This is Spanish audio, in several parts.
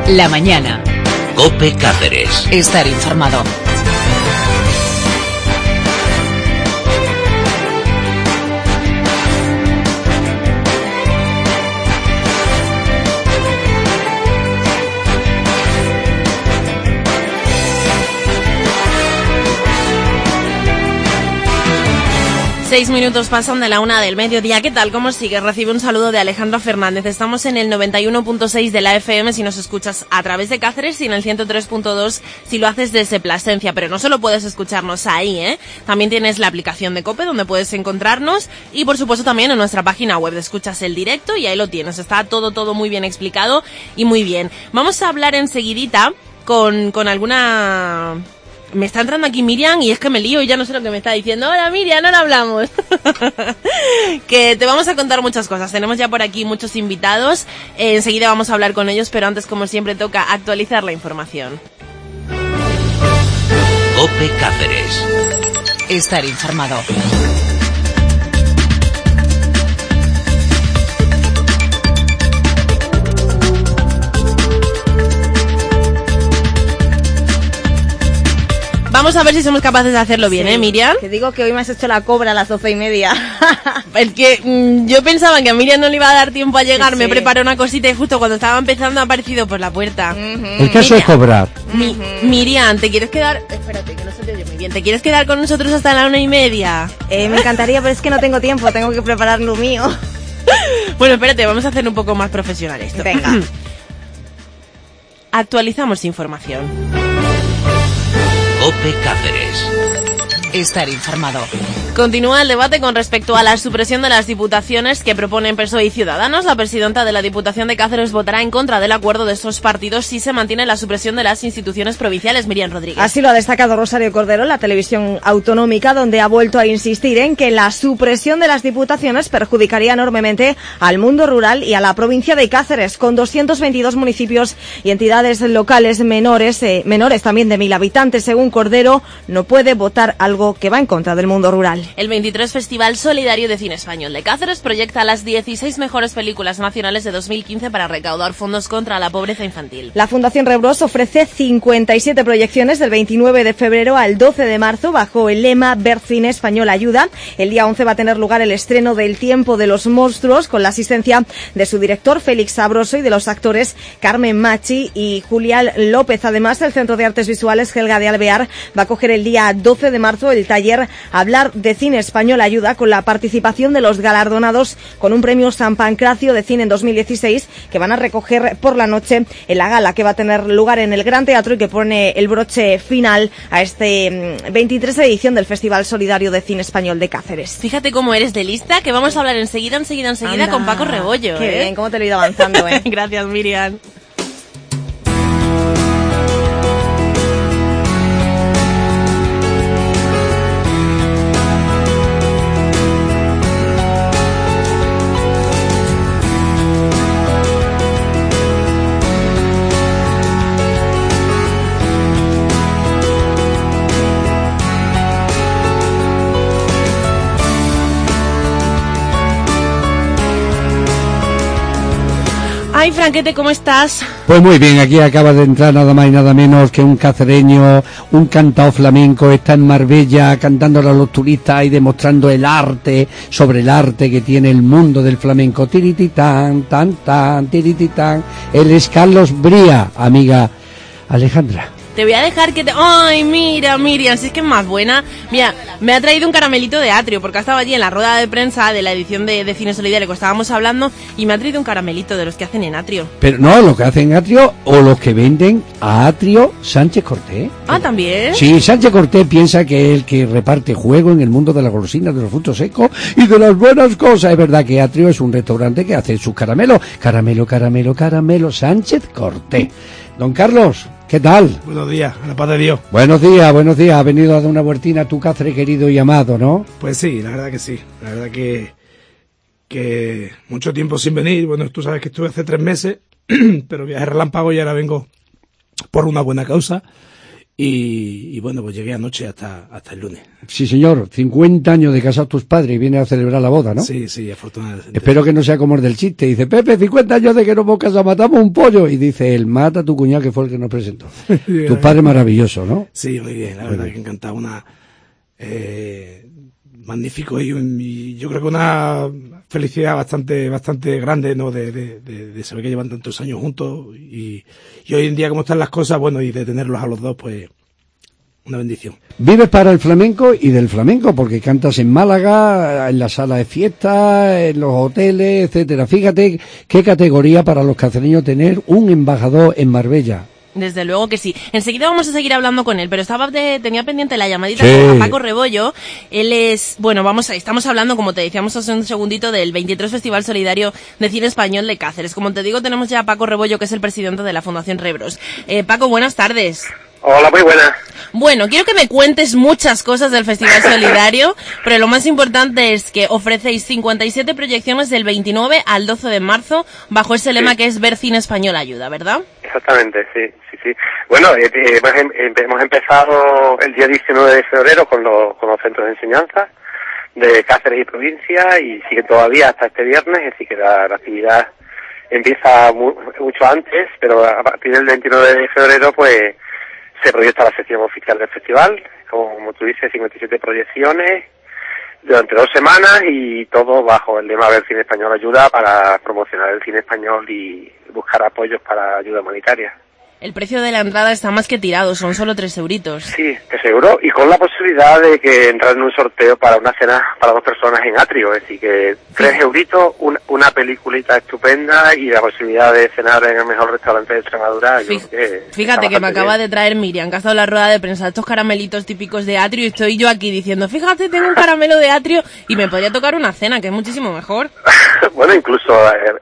La mañana. COPE Cáceres. Estar informado. Seis minutos pasan de la 1 del mediodía. ¿Qué tal? ¿Cómo sigues? Recibe un saludo de Alejandra Fernández. Estamos en el 91.6 de la FM si nos escuchas a través de Cáceres y en el 103.2 si lo haces desde Plasencia. Pero no solo puedes escucharnos ahí, También tienes la aplicación de COPE donde puedes encontrarnos y por supuesto también en nuestra página web. Escuchas el directo y ahí lo tienes. Está todo muy bien explicado y muy bien. Vamos a hablar enseguidita con alguna... Me está entrando aquí Miriam y es que me lío y ya no sé lo que me está diciendo. Hola Miriam, ahora hablamos. Que te vamos a contar muchas cosas. Tenemos ya por aquí muchos invitados. Enseguida vamos a hablar con ellos, pero antes, como siempre, toca actualizar la información. COPE Cáceres. Estar informado. Vamos a ver si somos capaces de hacerlo bien, sí, Miriam. Te digo que hoy me has hecho la cobra a las 12:30. Es que yo pensaba que a Miriam no le iba a dar tiempo a llegar, Sí. Me preparé una cosita y justo cuando estaba empezando ha aparecido por la puerta. El caso es cobrar. Miriam, ¿te quieres quedar? Espérate, que no se te oye muy bien. ¿Te quieres quedar con nosotros hasta la 1:30? Me encantaría, pero es que no tengo tiempo, tengo que preparar lo mío. Bueno, espérate, vamos a hacer un poco más profesional esto. Venga. Actualizamos información. COPE Cáceres. Estar informado. Continúa el debate con respecto a la supresión de las diputaciones que proponen PSOE y Ciudadanos. La presidenta de la Diputación de Cáceres votará en contra del acuerdo de estos partidos si se mantiene la supresión de las instituciones provinciales. Miriam Rodríguez. Así lo ha destacado Rosario Cordero en la televisión autonómica, donde ha vuelto a insistir en que la supresión de las diputaciones perjudicaría enormemente al mundo rural y a la provincia de Cáceres, con 222 municipios y entidades locales menores también de 1000 habitantes. Según Cordero, no puede votar algo que va en contra del mundo rural. El 23 Festival Solidario de Cine Español de Cáceres proyecta las 16 mejores películas nacionales de 2015 para recaudar fondos contra la pobreza infantil. La Fundación Rebros ofrece 57 proyecciones del 29 de febrero al 12 de marzo bajo el lema Ver Cine Español Ayuda. El día 11 va a tener lugar el estreno del Tiempo de los Monstruos con la asistencia de su director Félix Sabroso y de los actores Carmen Machi y Julián López. Además, el Centro de Artes Visuales Helga de Alvear va a coger el día 12 de marzo el taller Hablar de Cine Español Ayuda con la participación de los galardonados con un premio San Pancracio de Cine en 2016 que van a recoger por la noche en la gala que va a tener lugar en el Gran Teatro y que pone el broche final a este 23 edición del Festival Solidario de Cine Español de Cáceres. Fíjate cómo eres de lista, que vamos a hablar enseguida Anda, con Paco Rebollo. Qué bien, cómo te lo he ido avanzando, Gracias, Miriam. Ay, Franquete, ¿cómo estás? Pues muy bien, aquí acaba de entrar nada más y nada menos que un cacereño, un cantao flamenco, está en Marbella cantándole a los turistas y demostrando el arte, sobre el arte que tiene el mundo del flamenco. Tirititán, tan, tan, tirititán. Él es Carlos Bría, amiga Alejandra. Te voy a dejar que te... ¡Ay, mira, Miriam! Si es que es más buena. Mira, me ha traído un caramelito de Atrio, porque ha estado allí en la rueda de prensa de la edición de Cine Solidario que estábamos hablando, y me ha traído un caramelito de los que hacen en Atrio. Pero no, los que hacen Atrio o los que venden a Atrio Sánchez Cortés. Ah, ¿también? Sí, Sánchez Cortés piensa que es el que reparte juego en el mundo de las golosinas, de los frutos secos y de las buenas cosas. Es verdad que Atrio es un restaurante que hace sus caramelos. Caramelo, caramelo, caramelo, Sánchez Cortés. Don Carlos, ¿qué tal? Buenos días, a la paz de Dios. Buenos días, buenos días. Ha venido a dar una vueltina a tu Cáceres querido y amado, ¿no? Pues sí, la verdad que sí. La verdad que mucho tiempo sin venir. Bueno, tú sabes que estuve hace 3 meses, pero viaje relámpago y ahora vengo por una buena causa. y bueno, pues llegué anoche hasta el lunes. Sí, señor, 50 años de casados tus padres y vienes a celebrar la boda, ¿no? Sí, afortunadamente. Espero que no sea como el del chiste. Dice, Pepe, 50 años de que no hemos casado, matamos un pollo. Y dice, él mata a tu cuñado que fue el que nos presentó. Tu padre maravilloso, ¿no? Sí, muy bien, la verdad que encantado. Magnífico y yo creo que una felicidad bastante grande, ¿no? De saber que llevan tantos años juntos y hoy en día como están las cosas, bueno, y de tenerlos a los dos, pues una bendición. Vives para el flamenco y del flamenco, porque cantas en Málaga, en la sala de fiestas, en los hoteles, etcétera. Fíjate qué categoría para los cacereños tener un embajador en Marbella. Desde luego que sí. Enseguida vamos a seguir hablando con él, pero tenía pendiente la llamadita Sí. con Paco Rebollo. Él es, bueno, estamos hablando, como te decíamos hace un segundito, del 23 Festival Solidario de Cine Español de Cáceres. Como te digo, tenemos ya a Paco Rebollo, que es el presidente de la Fundación Rebros. Paco, buenas tardes. Hola, muy buenas. Bueno, quiero que me cuentes muchas cosas del Festival Solidario, pero lo más importante es que ofrecéis 57 proyecciones del 29 al 12 de marzo bajo ese lema que es Ver Cine Español Ayuda, ¿verdad? Exactamente, sí. Bueno, hemos empezado el día 19 de febrero con los centros de enseñanza de Cáceres y provincia y sigue todavía hasta este viernes, es decir que la actividad empieza mucho antes, pero a partir del 29 de febrero pues se proyecta la sección oficial del festival, como tú dices, 57 proyecciones durante 2 semanas y todo bajo el lema Ver Cine Español Ayuda para promocionar el cine español y buscar apoyos para ayuda humanitaria. El precio de la entrada está más que tirado, son solo 3 euritos. Sí, 3 euros y con la posibilidad de que entrar en un sorteo para una cena para 2 personas en atrio, es decir que 3 euritos, una peliculita estupenda y la posibilidad de cenar en el mejor restaurante de Extremadura. Fíjate que me acaba de traer Miriam, que ha estado en la rueda de prensa, estos caramelitos típicos de atrio y estoy yo aquí diciendo, fíjate, tengo un caramelo de atrio y me podría tocar una cena, que es muchísimo mejor. Bueno, incluso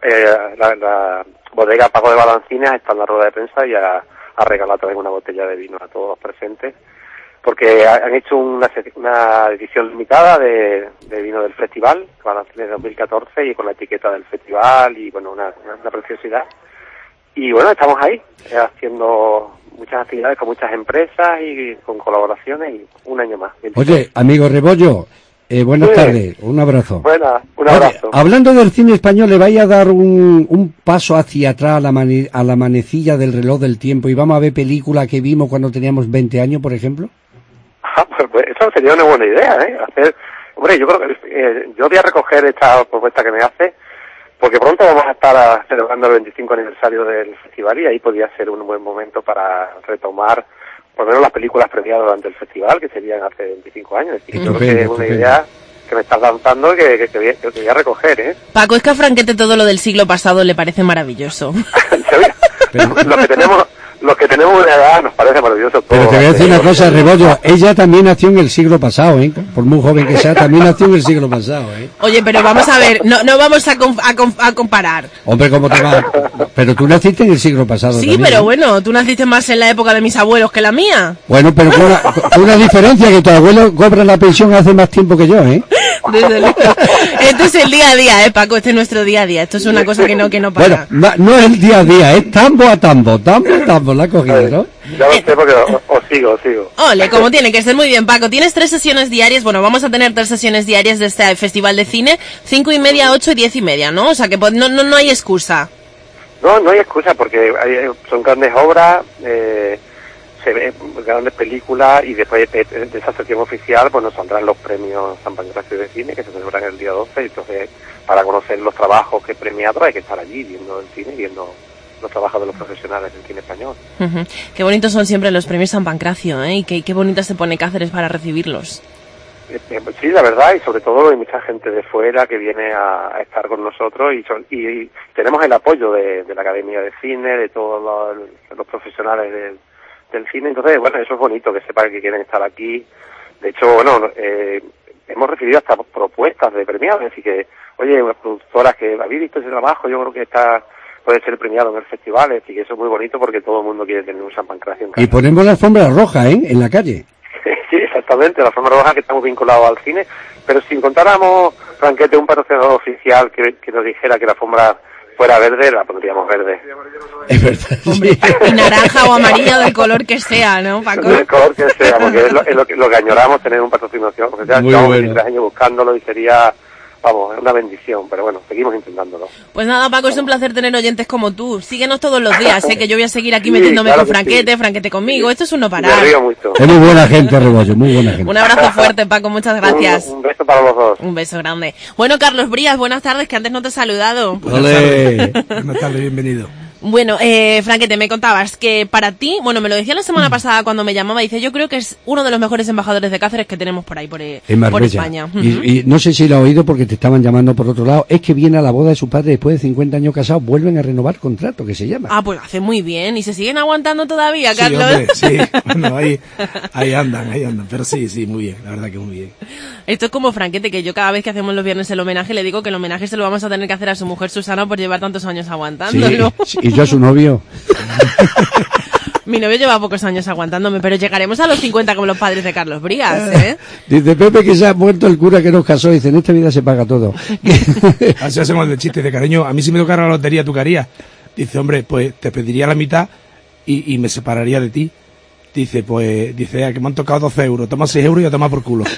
la bodega Paco de Balancines está en la rueda de prensa y ha regalado también una botella de vino a todos los presentes, porque han hecho una edición limitada de vino del festival, Balancines 2014, y con la etiqueta del festival, y bueno, una preciosidad. Y bueno, estamos ahí, haciendo muchas actividades con muchas empresas y con colaboraciones, y un año más. 26. Oye, amigo Rebollo, buenas tardes, un abrazo. Un abrazo. Oye, hablando del cine español, ¿le vais a dar un paso hacia atrás a la manecilla del reloj del tiempo y vamos a ver películas que vimos cuando teníamos 20 años, por ejemplo? Pues eso sería una buena idea, Hombre, yo creo que yo voy a recoger esta propuesta que me hace, porque pronto vamos a estar celebrando el 25 aniversario del festival y ahí podría ser un buen momento para retomar por lo menos las películas premiadas durante el festival, que serían hace 25 años. Y yo creo que es una idea que me estás lanzando que voy a recoger, ¿eh? Paco, es que a Franquete todo lo del siglo pasado le parece maravilloso. Los que tenemos una edad nos parece maravilloso todo. Pero te voy a decir una cosa, Rebollo, ella también nació en el siglo pasado, ¿eh? Por muy joven que sea, también nació en el siglo pasado, ¿eh? Oye, pero vamos a ver, no vamos a comparar. Hombre, ¿cómo te va? Pero tú naciste en el siglo pasado. Sí, también, pero ¿eh? bueno, tú naciste más en la época de mis abuelos que la mía. Bueno, pero con una diferencia, que tu abuelo cobra la pensión hace más tiempo que yo, ¿eh? Desde luego. Este es el día a día, Paco, este es nuestro día a día. Esto es una cosa que no para. Bueno, no es el día a día, es tambo a tambo, la ha cogido, ¿no? Ya lo sé porque os sigo. Ole, como tiene que ser. Muy bien, Paco. Tienes 3 sesiones diarias. Bueno, vamos a tener 3 sesiones diarias de este festival de cine. 5:30, 8 y 10:30, ¿no? O sea que no hay excusa. No hay excusa porque son grandes obras, se ven grandes películas y después de esa sección oficial pues nos saldrán los premios San Pancracio de Cine que se celebran el día 12. Entonces, para conocer los trabajos que he premiado hay que estar allí viendo el cine, viendo los trabajos de los profesionales del cine español. Qué bonitos son siempre los premios San Pancracio, ¿eh? Y qué bonita se pone Cáceres para recibirlos. Sí, la verdad, y sobre todo hay mucha gente de fuera que viene a estar con nosotros y tenemos el apoyo de la Academia de Cine, de todos los profesionales del cine. Entonces, bueno, eso es bonito, que sepan que quieren estar aquí. De hecho, bueno, hemos recibido hasta propuestas de premiados, así que, oye, productoras que habéis visto ese trabajo, yo creo que puede ser premiado en el festival, así que eso es muy bonito porque todo el mundo quiere tener un San Pancracio en casa. Y ponemos la alfombra roja, ¿eh? En la calle. Sí, exactamente, la alfombra roja, que estamos vinculados al cine, pero si encontráramos, Franquete, un patrocinador oficial que nos dijera que la alfombra fuera verde, la pondríamos verde. Es verdad. Hombre, y naranja o amarilla, del color que sea, ¿no, Paco? Del color que sea, porque es lo que añoramos, tener un patrocinador, porque ya Muy llevamos bueno. 23 años buscándolo y sería, vamos, es una bendición, pero bueno, seguimos intentándolo. Pues nada, Paco, es un placer tener oyentes como tú. Síguenos todos los días, que yo voy a seguir aquí Sí, metiéndome claro con que Franquete, sí. Franquete conmigo. Esto es un no Me parar. río mucho. Es muy buena gente, Rebollo, muy buena gente. Un abrazo fuerte, Paco, muchas gracias. Un beso para los dos. Un beso grande. Bueno, Carlos Brías, buenas tardes, que antes no te he saludado. Ole. Buenas tardes, bienvenido. Bueno, Franquete, me contabas que para ti, bueno, me lo decía la semana pasada cuando me llamaba, dice, yo creo que es uno de los mejores embajadores de Cáceres que tenemos por ahí, por Marbella. España. Y no sé si lo has oído porque te estaban llamando por otro lado. Es que viene a la boda de su padre después de 50 años casados, vuelven a renovar contrato, que se llama. Ah, pues hace muy bien. ¿Y se siguen aguantando todavía, Sí, Carlos? hombre, sí, bueno, ahí andan, pero sí, muy bien, la verdad que muy bien. Esto es como Franquete, que yo cada vez que hacemos los viernes el homenaje le digo que el homenaje se lo vamos a tener que hacer a su mujer Susana por llevar tantos años Sí, aguantándolo. sí, y yo a su novio. Mi novio lleva pocos años aguantándome, pero llegaremos a los 50 como los padres de Carlos Brías, ¿eh? Dice Pepe que se ha muerto el cura que nos casó. Dice, en esta vida se paga todo. Así hacemos el chiste de cariño. A mí si me tocara la lotería, ¿tú qué harías? Dice, hombre, pues te pediría la mitad y me separaría de ti. Dice, que me han tocado 12 euros, toma 6 euros y a tomar por culo.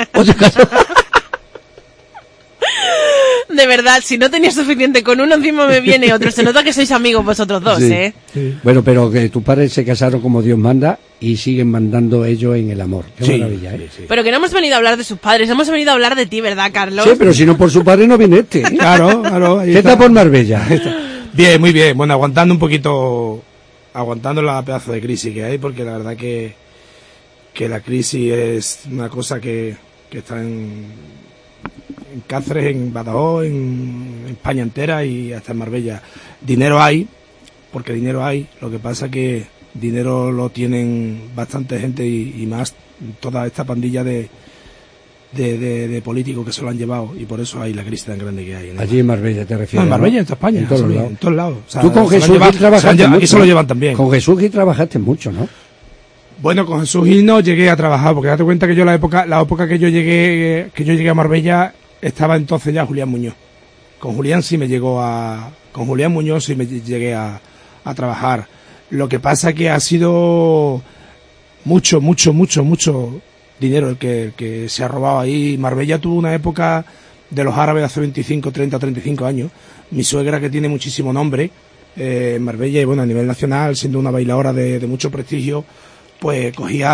De verdad, si no tenía suficiente con uno, encima me viene otro. Se nota que sois amigos vosotros dos, Sí. ¿eh? Bueno, pero que tus padres se casaron como Dios manda y siguen mandando ellos en el amor. Qué maravilla, ¿eh? sí. Pero que no hemos venido a hablar de sus padres, hemos venido a hablar de ti, ¿verdad, Carlos? Sí, pero si no por su padre no viene este. Claro, ahí ¿Qué está por Marbella? Bien, muy bien. Bueno, aguantando la pedazo de crisis que hay, porque la verdad que la crisis es una cosa que está en Cáceres, en Badajoz, en España entera y hasta en Marbella. Dinero hay, porque dinero hay. Lo que pasa que dinero lo tienen bastante gente y más toda esta pandilla de políticos que se lo han llevado, y por eso hay la crisis tan grande que hay. Allí en Marbella te refieres. No, en Marbella, ¿no? en toda España, En todos sí, lados. en todos lados. O sea, Tú con se lo han Jesús llevado- Gil trabajaste aquí mucho, se lo ¿no? llevan también. Con Jesús Gil trabajaste mucho, ¿no? Bueno, con Jesús Gil no llegué a trabajar, porque date cuenta que yo la época que yo llegué a Marbella, estaba entonces ya Julián Muñoz. Con Julián Muñoz sí me llegué a trabajar. Lo que pasa que ha sido mucho dinero el que se ha robado ahí. Marbella tuvo una época de los árabes hace 25, 30, 35 años. Mi suegra, que tiene muchísimo nombre en Marbella y bueno, a nivel nacional, siendo una bailadora de mucho prestigio, pues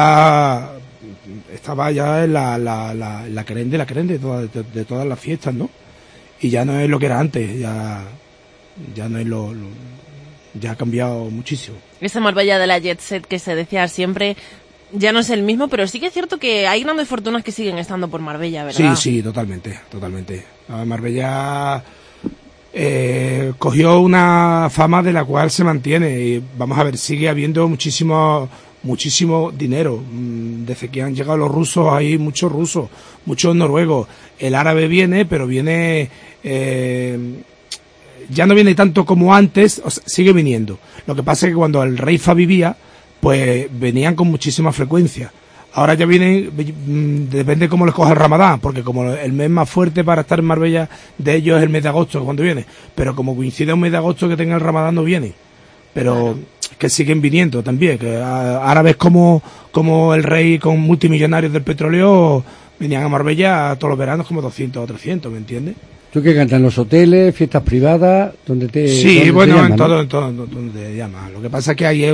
estaba ya en la querende de todas las fiestas, ¿no? Y ya no es lo que era antes, ya no es ya ha cambiado muchísimo. Esa Marbella de la Jet Set que se decía siempre ya no es el mismo, pero sí que es cierto que hay grandes fortunas que siguen estando por Marbella, ¿verdad? Sí, totalmente. Marbella cogió una fama de la cual se mantiene y vamos a ver, sigue habiendo muchísimo dinero. Desde que han llegado los rusos hay muchos rusos, muchos noruegos. El árabe viene, pero viene ya no viene tanto como antes, o sea, sigue viniendo. Lo que pasa es que cuando el rey Fa vivía, pues venían con muchísima frecuencia. Ahora ya vienen, depende cómo les coja el Ramadán, porque como el mes más fuerte para estar en Marbella de ellos es el mes de agosto, cuando viene. Pero como coincide un mes de agosto que tenga el Ramadán, no viene. Pero que siguen viniendo también, que árabes como el rey con multimillonarios del petróleo venían a Marbella todos los veranos como 200 o 300, ¿me entiendes? ¿Tú qué cantas? ¿En los hoteles, fiestas privadas? ¿Dónde te Sí, dónde bueno, te llaman, en ¿no? todo donde te llaman. Lo que pasa es que hay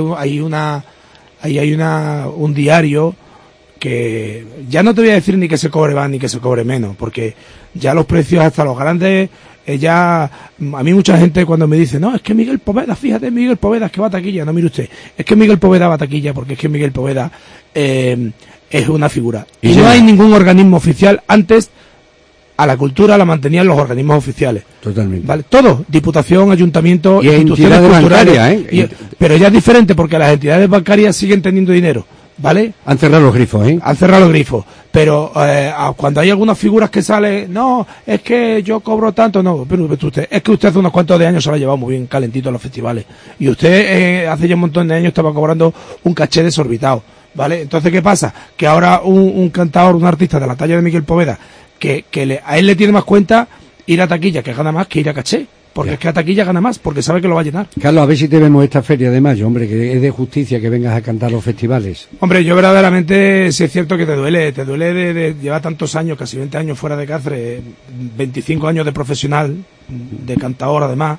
un diario que ya no te voy a decir ni que se cobre más ni que se cobre menos, porque ya los precios hasta los grandes, a mí mucha gente cuando me dice, no, es que Miguel Poveda, fíjate, Miguel Poveda es que va a taquilla, no, mire usted, es que Miguel Poveda va a taquilla porque es que Miguel Poveda es una figura. Y no hay ningún organismo oficial. Antes a la cultura la mantenían los organismos oficiales. Totalmente. ¿Vale? Todo, diputación, ayuntamiento, Y instituciones entidades culturales. bancarias, ¿eh? Pero ya es diferente porque las entidades bancarias siguen teniendo dinero, ¿vale? Han cerrado los grifos, ¿eh? Han cerrado los grifos. Pero cuando hay algunas figuras que salen, no, es que yo cobro tanto, no, pero usted, es que usted hace unos cuantos de años se lo ha llevado muy bien calentito a los festivales. Y usted hace ya un montón de años estaba cobrando un caché desorbitado, ¿vale? Entonces, ¿qué pasa? Que ahora un cantador, un artista de la talla de Miguel Poveda, a él le tiene más cuenta ir a taquilla, que gana más que ir a caché. porque es que a taquilla gana más, porque sabe que lo va a llenar. Carlos, a ver si te vemos esta feria de mayo, hombre, que es de justicia que vengas a cantar los festivales. Hombre, yo verdaderamente sí es cierto que te duele de llevar tantos años, casi 20 años fuera de Cáceres, 25 años de profesional, de cantador además,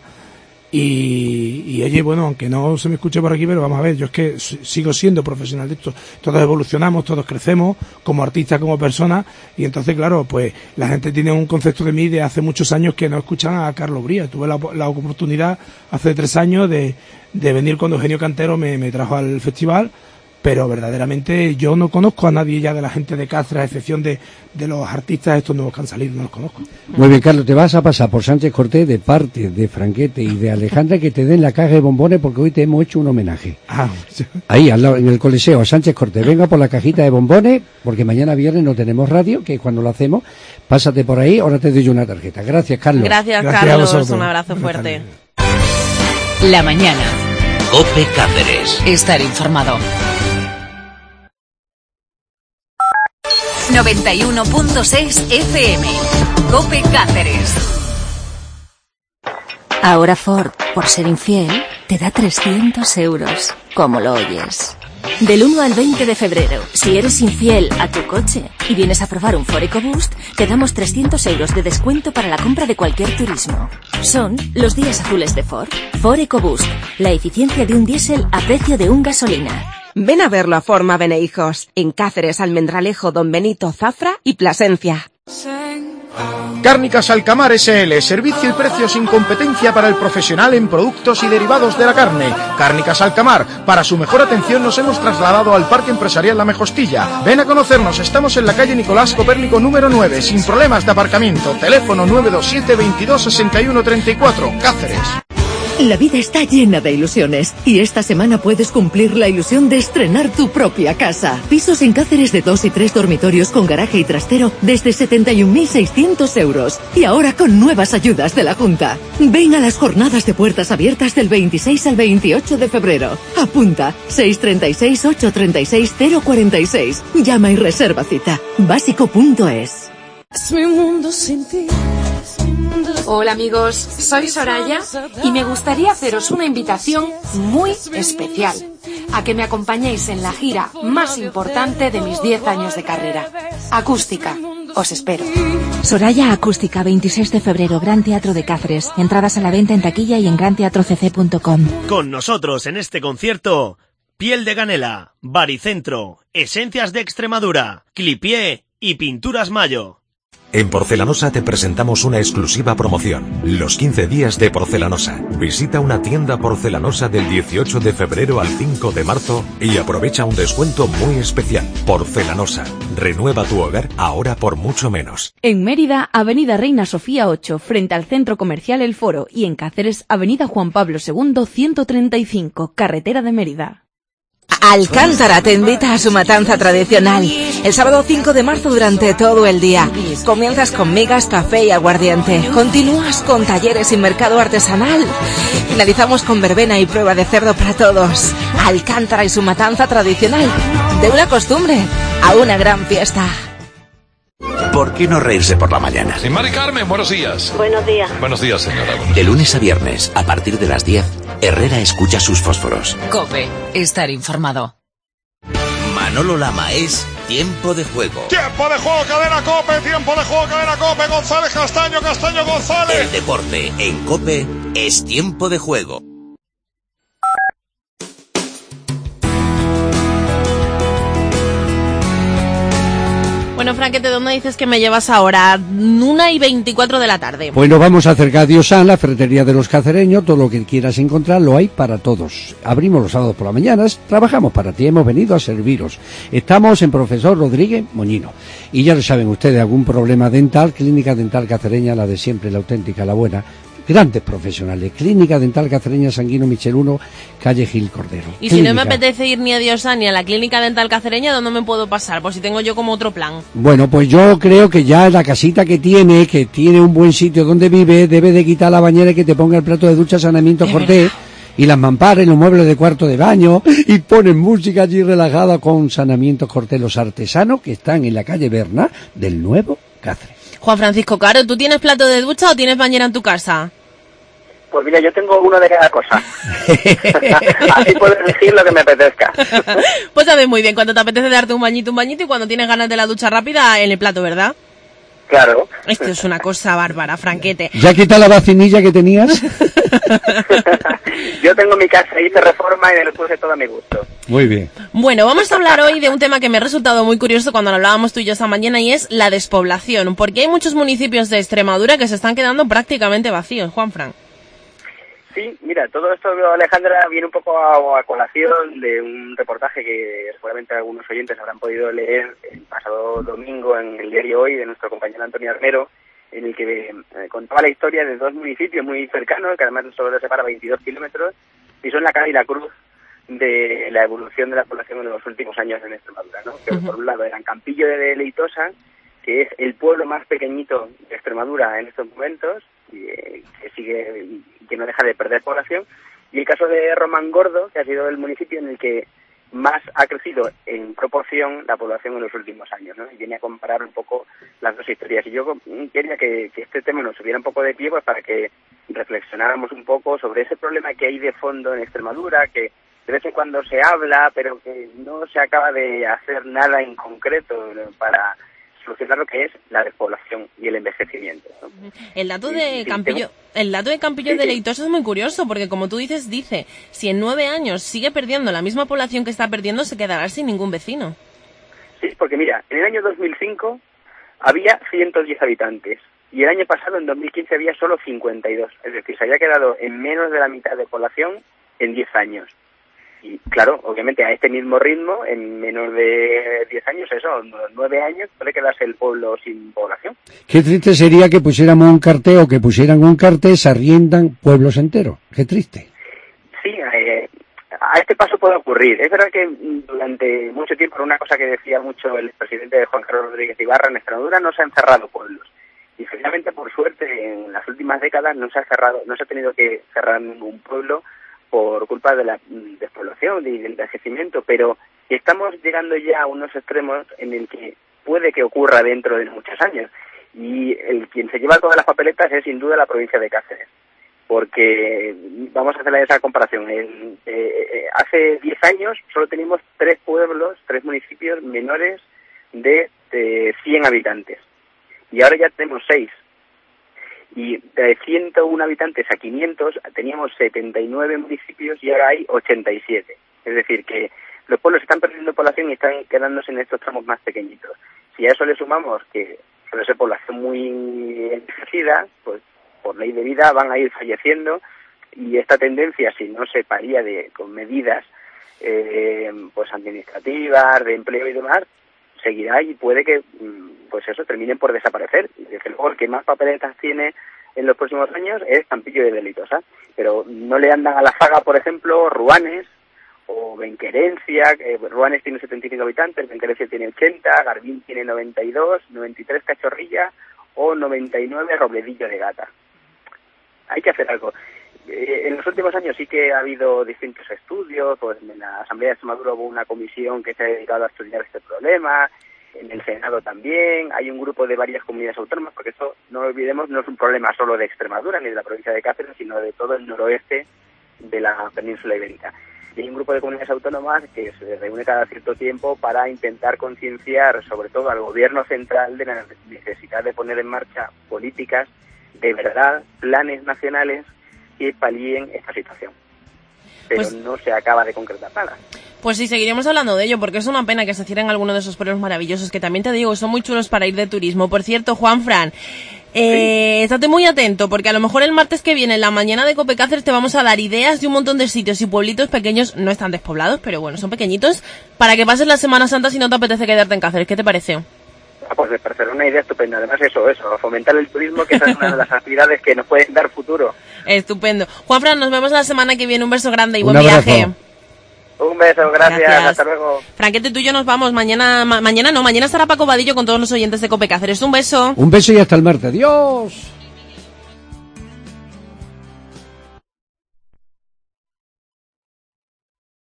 y oye, bueno, aunque no se me escuche por aquí, pero vamos a ver, yo es que sigo siendo profesional de esto, todos evolucionamos, todos crecemos, como artistas, como personas, y entonces, claro, pues la gente tiene un concepto de mí de hace muchos años que no escuchan a Carlos Bría. Tuve la oportunidad hace 3 años de venir cuando Eugenio Cantero me trajo al festival, pero verdaderamente yo no conozco a nadie ya de la gente de Cáceres, a excepción de los artistas estos nuevos que han salido, no los conozco. Muy bien, Carlos, te vas a pasar por Sánchez Cortés de parte de Franquete y de Alejandra, que te den la caja de bombones, porque hoy te hemos hecho un homenaje. Ahí, al lado, en el Coliseo, a Sánchez Cortés, venga por la cajita de bombones, porque mañana viernes no tenemos radio, que es cuando lo hacemos. Pásate por ahí, ahora te doy una tarjeta. Gracias, Carlos. Gracias Carlos, un abrazo fuerte. La mañana. COPE Cáceres. Estar informado. 91.6 FM. COPE Cáceres. Ahora Ford, por ser infiel, te da 300 euros. ¿Cómo lo oyes? Del 1 al 20 de febrero, si eres infiel a tu coche y vienes a probar un Ford EcoBoost, te damos 300 euros de descuento para la compra de cualquier turismo. Son los días azules de Ford. Ford EcoBoost, la eficiencia de un diésel a precio de un gasolina. Ven a verlo a Forma Beneijos, en Cáceres, Almendralejo, Don Benito, Zafra y Plasencia. Cárnicas Alcamar S.L. Servicio y precio sin competencia para el profesional en productos y derivados de la carne. Cárnicas Alcamar. Para su mejor atención nos hemos trasladado al Parque Empresarial La Mejostilla. Ven a conocernos. Estamos en la calle Nicolás Copérnico número 9, sin problemas de aparcamiento. Teléfono 927 22 61 34, Cáceres. La vida está llena de ilusiones y esta semana puedes cumplir la ilusión de estrenar tu propia casa. Pisos en Cáceres de 2 y 3 dormitorios con garaje y trastero desde 71.600 euros y ahora con nuevas ayudas de la Junta. Ven a las jornadas de puertas abiertas del 26 al 28 de febrero. Apunta 636 836 046. Llama y reserva cita. Básico.es. Es mi mundo sin ti. Hola amigos, soy Soraya y me gustaría haceros una invitación muy especial a que me acompañéis en la gira más importante de mis 10 años de carrera. Acústica, os espero. Soraya Acústica, 26 de febrero, Gran Teatro de Cáceres. Entradas a la venta en taquilla y en granteatrocc.com. Con nosotros en este concierto, Piel de Ganela, Baricentro, Esencias de Extremadura, Clipié y Pinturas Mayo. En Porcelanosa te presentamos una exclusiva promoción. Los 15 días de Porcelanosa. Visita una tienda porcelanosa del 18 de febrero al 5 de marzo y aprovecha un descuento muy especial. Porcelanosa. Renueva tu hogar ahora por mucho menos. En Mérida, Avenida Reina Sofía 8, frente al Centro Comercial El Foro. Y en Cáceres, Avenida Juan Pablo II, 135, Carretera de Mérida. Alcántara te invita a su matanza tradicional. El sábado 5 de marzo durante todo el día. Comienzas con migas, café y aguardiente. Continúas con talleres y mercado artesanal. Finalizamos con verbena y prueba de cerdo para todos. Alcántara y su matanza tradicional. De una costumbre a una gran fiesta. ¿Por qué no reírse por la mañana? Sí, Mari Carmen, buenos días. Buenos días. Buenos días, señora. De lunes a viernes, a partir de las 10, Herrera escucha sus fósforos. COPE, estar informado. Manolo Lama es Tiempo de Juego. Tiempo de juego, cadena COPE, tiempo de juego, cadena COPE, González Castaño, Castaño González. El deporte en COPE es Tiempo de Juego. Bueno, Franquete, ¿dónde dices que me llevas ahora? 1:24 de la tarde. Pues nos vamos a acercar a Diosan, la ferretería de los cacereños. Todo lo que quieras encontrar lo hay para todos. Abrimos los sábados por las mañanas, trabajamos para ti, hemos venido a serviros. Estamos en Profesor Rodríguez Moñino. Y ya lo saben ustedes, algún problema dental, Clínica Dental Cacereña, la de siempre, la auténtica, la buena. Grandes profesionales. Clínica Dental Cacereña, Sanguino Michel 1, calle Gil Cordero. Y si no me apetece ir ni a Diosan ni a la Clínica Dental Cacereña, ¿dónde me puedo pasar? Por si tengo yo como otro plan. Bueno, pues yo creo que ya la casita que tiene un buen sitio donde vive, debe de quitar la bañera y que te ponga el plato de ducha Saneamiento Cortés y las mamparas y los muebles de cuarto de baño y ponen música allí relajada con Saneamiento Cortés, los artesanos que están en la calle Berna del Nuevo Cáceres. Juan Francisco Caro, ¿tú tienes plato de ducha o tienes bañera en tu casa? Pues mira, yo tengo uno de cada cosa. Así puedo elegir lo que me apetezca. Pues sabes muy bien, cuando te apetece darte un bañito y cuando tienes ganas de la ducha rápida en el plato, ¿verdad? Claro. Esto es una cosa bárbara, Franquete. ¿Ya quita la vacinilla que tenías? Yo tengo mi casa, hice reforma y me lo puse todo a mi gusto. Muy bien. Bueno, vamos a hablar hoy de un tema que me ha resultado muy curioso cuando lo hablábamos tú y yo esta mañana, y es la despoblación, porque hay muchos municipios de Extremadura que se están quedando prácticamente vacíos, Juanfran. Sí, mira, todo esto, Alejandra, viene un poco a colación de un reportaje que seguramente algunos oyentes habrán podido leer el pasado domingo en el diario Hoy de nuestro compañero Antonio Armero, en el que contaba la historia de dos municipios muy cercanos, que además solo les separa 22 kilómetros, y son la Cara y la Cruz de la evolución de la población en los últimos años en Extremadura, ¿no? Que por un lado eran Campillo de Leitosa, que es el pueblo más pequeñito de Extremadura en estos momentos, que sigue, que no deja de perder población, y el caso de Romangordo, que ha sido el municipio en el que más ha crecido en proporción la población en los últimos años, ¿no? Y viene a comparar un poco las dos historias. Y yo quería que este tema nos subiera un poco de pie, pues para que reflexionáramos un poco sobre ese problema que hay de fondo en Extremadura, que de vez en cuando se habla, pero que no se acaba de hacer nada en concreto para solucionar lo que es la despoblación y el envejecimiento, ¿no? El dato de Campillo de Leitosa es muy curioso, porque como tú dices, si en 9 años sigue perdiendo la misma población que está perdiendo, se quedará sin ningún vecino. Sí, porque mira, en el año 2005 había 110 habitantes, y el año pasado, en 2015, había solo 52. Es decir, se había quedado en menos de la mitad de población en 10 años. Y claro, obviamente a este mismo ritmo, en menos de 10 años, 9 años, puede quedarse el pueblo sin población. Qué triste sería que pusiéramos un cartel o que pusieran un cartel, se arriendan pueblos enteros. Qué triste. Sí, a este paso puede ocurrir. Es verdad que durante mucho tiempo, una cosa que decía mucho el presidente Juan Carlos Rodríguez Ibarra, en Extremadura no se han cerrado pueblos. Y finalmente, por suerte, en las últimas décadas no se ha tenido que cerrar ningún pueblo por culpa de la despoblación y del envejecimiento, pero estamos llegando ya a unos extremos en el que puede que ocurra dentro de muchos años. Y quien se lleva todas las papeletas es sin duda la provincia de Cáceres, porque vamos a hacer esa comparación. Hace 10 años solo teníamos 3 municipios menores de 100 habitantes, y ahora ya tenemos 6. Y de 101 habitantes a 500 teníamos 79 municipios y ahora hay 87. Es decir, que los pueblos están perdiendo población y están quedándose en estos tramos más pequeñitos. Si a eso le sumamos que suele ser población muy envejecida, pues por ley de vida van a ir falleciendo, y esta tendencia, si no se palía con medidas pues administrativas, de empleo y demás, seguirá, y puede que terminen por desaparecer. Y desde luego el que más papeletas tiene en los próximos años es Campillo de Leitosa, pero no le andan a la zaga, por ejemplo, Ruanes o Benquerencia. Ruanes tiene 75 habitantes, Benquerencia tiene 80, Garbín tiene 92, 93 Cachorrilla o 99 Robledillo de Gata. Hay que hacer algo. En los últimos años sí que ha habido distintos estudios, pues en la Asamblea de Extremadura hubo una comisión que se ha dedicado a estudiar este problema, en el Senado también, hay un grupo de varias comunidades autónomas, porque esto, no lo olvidemos, no es un problema solo de Extremadura ni de la provincia de Cáceres, sino de todo el noroeste de la península ibérica. Y hay un grupo de comunidades autónomas que se reúne cada cierto tiempo para intentar concienciar, sobre todo al gobierno central, de la necesidad de poner en marcha políticas de verdad, planes nacionales que palíen esta situación. Pero no se acaba de concretar nada. Pues sí, seguiremos hablando de ello, porque es una pena que se cierren algunos de esos pueblos maravillosos, que también te digo, son muy chulos para ir de turismo. Por cierto, Juanfran, estate muy atento, porque a lo mejor el martes que viene, en la mañana de Cope Cáceres, te vamos a dar ideas de un montón de sitios y pueblitos pequeños, no están despoblados, pero bueno, son pequeñitos, para que pases la Semana Santa si no te apetece quedarte en Cáceres. ¿Qué te parece? Pues me parece una idea estupenda. Además eso, fomentar el turismo, que esa es una de las actividades que nos pueden dar futuro. Estupendo. Juanfran, nos vemos la semana que viene. Un beso grande y buen viaje. Un beso, gracias. Hasta luego. Franquete, tú y yo nos vamos. Mañana estará Paco Vadillo con todos los oyentes de Cope Cáceres. Un beso. Un beso y hasta el martes. Adiós.